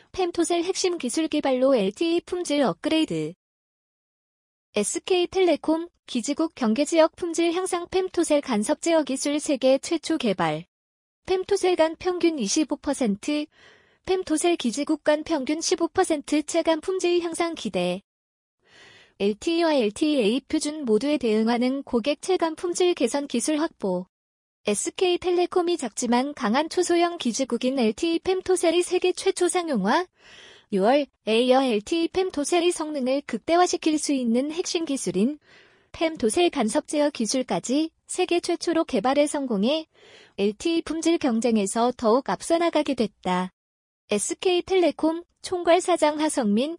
펜토셀 핵심 기술 개발로 LTE 품질 업그레이드. SK텔레콤, 기지국 경계지역 품질 향상 펜토셀 간섭 제어 기술 세계 최초 개발. 펜토셀 간 평균 25%, 펜토셀 기지국 간 평균 15% 체감 품질 향상 기대. LTE와 LTE-A 표준 모두에 대응하는 고객 체감 품질 개선 기술 확보. SK텔레콤이 작지만 강한 초소형 기지국인 LTE 펜토셀이 세계 최초 상용화, 6월 에이어 LTE 펜토셀의 성능을 극대화시킬 수 있는 핵심 기술인 펜토셀 간섭 제어 기술까지 세계 최초로 개발에 성공해 LTE 품질 경쟁에서 더욱 앞서 나가게 됐다. SK텔레콤 총괄사장 하성민,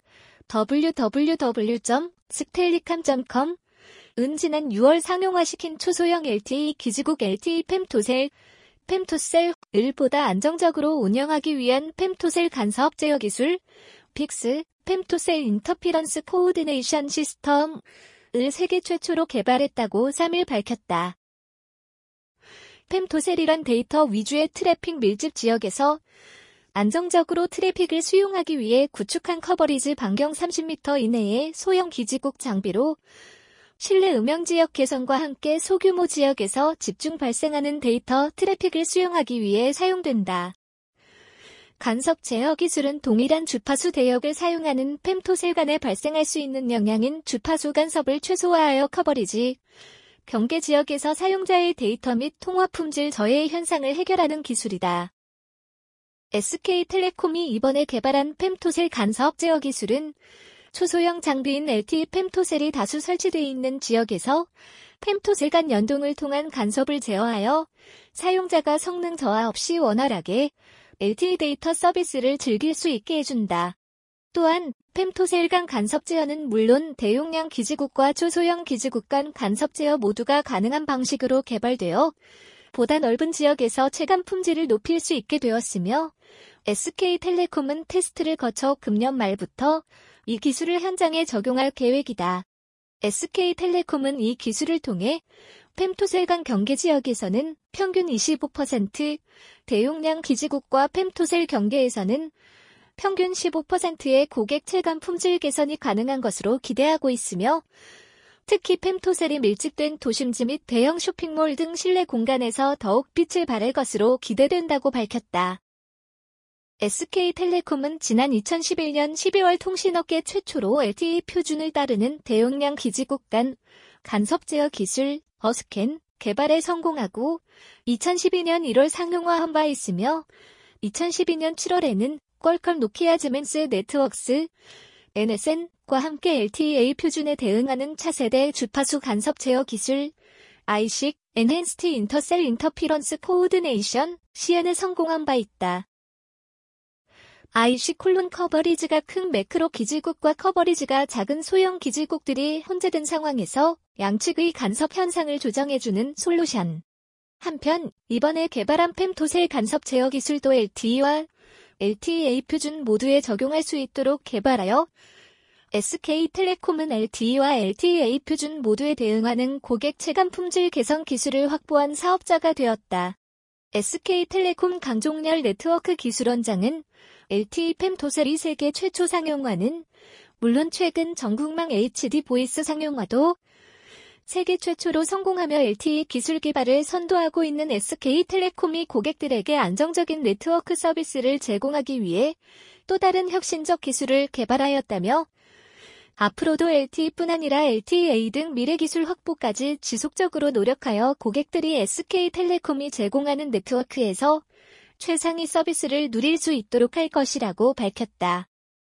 www.stellicam.com 은 지난 6월 상용화시킨 초소형 LTE 기지국 LTE 펜토셀을 보다 안정적으로 운영하기 위한 펜토셀 간섭 제어 기술, 픽스, 펜토셀 인터피런스 코오디네이션 시스템을 세계 최초로 개발했다고 3일 밝혔다. 펜토셀이란 데이터 위주의 트래픽 밀집 지역에서 안정적으로 트래픽을 수용하기 위해 구축한 커버리지 반경 30m 이내의 소형 기지국 장비로 실내 음영 지역 개선과 함께 소규모 지역에서 집중 발생하는 데이터 트래픽을 수용하기 위해 사용된다. 간섭 제어 기술은 동일한 주파수 대역을 사용하는 펜토셀 간에 발생할 수 있는 영향인 주파수 간섭을 최소화하여 커버리지, 경계 지역에서 사용자의 데이터 및 통화 품질 저해 현상을 해결하는 기술이다. SK텔레콤이 이번에 개발한 펜토셀 간섭 제어 기술은 초소형 장비인 LTE 펜토셀이 다수 설치되어 있는 지역에서 펜토셀 간 연동을 통한 간섭을 제어하여 사용자가 성능 저하 없이 원활하게 LTE 데이터 서비스를 즐길 수 있게 해준다. 또한 펜토셀 간 간섭 제어는 물론 대용량 기지국과 초소형 기지국 간 간섭 제어 모두가 가능한 방식으로 개발되어 보다 넓은 지역에서 체감 품질을 높일 수 있게 되었으며 SK텔레콤은 테스트를 거쳐 금년 말부터 이 기술을 현장에 적용할 계획이다. SK텔레콤은 이 기술을 통해 펜토셀 간 경계 지역에서는 평균 25%, 대용량 기지국과 펜토셀 경계에서는 평균 15%의 고객 체감 품질 개선이 가능한 것으로 기대하고 있으며 특히 펜토셀이 밀집된 도심지 및 대형 쇼핑몰 등 실내 공간에서 더욱 빛을 발할 것으로 기대된다고 밝혔다. SK텔레콤은 지난 2011년 12월 통신업계 최초로 LTE 표준을 따르는 대용량 기지국 간 간섭 제어 기술 어스캔 개발에 성공하고 2012년 1월 상용화한 바 있으며 2012년 7월에는 퀄컴 노키아 지멘스 네트워크스 NSN과 함께 LTE-A 표준에 대응하는 차세대 주파수 간섭 제어 기술 ISIC Enhanced Intercell Interference Coordination CN에 성공한 바 있다. IC 콜론 커버리지가 큰 매크로 기지국과 커버리지가 작은 소형 기지국들이 혼재된 상황에서 양측의 간섭 현상을 조정해주는 솔루션. 한편 이번에 개발한 펜토셀 간섭 제어 기술도 LTE와 LTE-A 표준 모두에 적용할 수 있도록 개발하여 SK텔레콤은 LTE와 LTE-A 표준 모두에 대응하는 고객 체감 품질 개선 기술을 확보한 사업자가 되었다. SK텔레콤 강종렬 네트워크 기술원장은 LTE 펜토셀이 세계 최초 상용화는 물론 최근 전국망 HD 보이스 상용화도 세계 최초로 성공하며 LTE 기술 개발을 선도하고 있는 SK텔레콤이 고객들에게 안정적인 네트워크 서비스를 제공하기 위해 또 다른 혁신적 기술을 개발하였다며 앞으로도 LTE뿐 아니라 LTE-A 등 미래 기술 확보까지 지속적으로 노력하여 고객들이 SK텔레콤이 제공하는 네트워크에서 최상위 서비스를 누릴 수 있도록 할 것이라고 밝혔다.